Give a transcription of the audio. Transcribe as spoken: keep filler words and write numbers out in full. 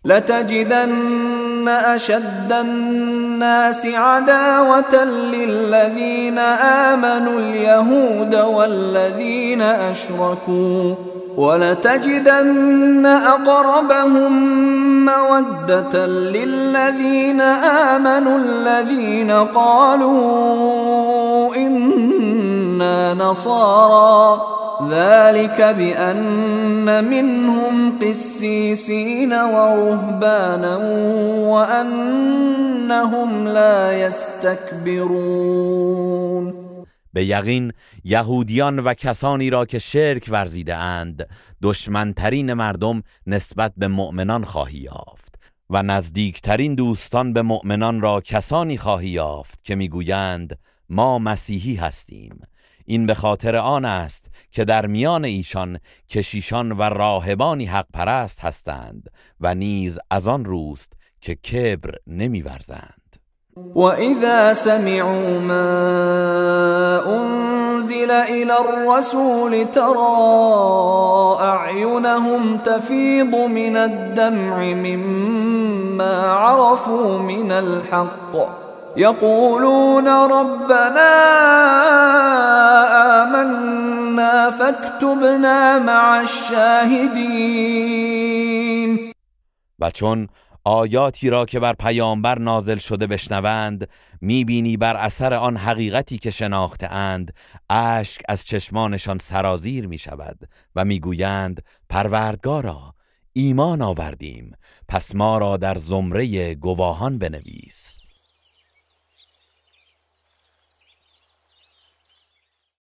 لتجدن اشد الناس عداوة للذين آمنوا اليهود والذين اشركوا ولتجدن اقربهم مودة للذين آمنوا الذين قالوا إنا نصارى ذلك بأن منهم قسيسين ورهبانا وأنهم لا يستكبرون. به یقین یهودیان و کسانی را که شرک ورزیده اند دشمنترین مردم نسبت به مؤمنان خواهی یافت و نزدیکترین دوستان به مؤمنان را کسانی خواهی یافت که میگویند ما مسیحی هستیم. این به خاطر آن است که در میان ایشان کشیشان و راهبانی حق پرست هستند و نیز از آن روست که کبر نمی‌ورزند. وَإِذَا سَمِعُوا مَا أُنزِلَ إِلَى الرَّسُولِ تَرَى أَعْيُنَهُمْ تَفِيضُ مِنَ الدَّمْعِ مِمَّا عَرَفُوا مِنَ الْحَقِّ يَقُولُونَ رَبَّنَا آمَنَّا فَاكْتُبْنَا مَعَ الشَّاهِدِينَ. و چون آیاتی را که بر پیامبر نازل شده بشنوند میبینی بر اثر آن حقیقتی که شناخته اند اشک از چشمانشان سرازیر می شود و میگویند پروردگارا ایمان آوردیم پس ما را در زمره گواهان بنویس.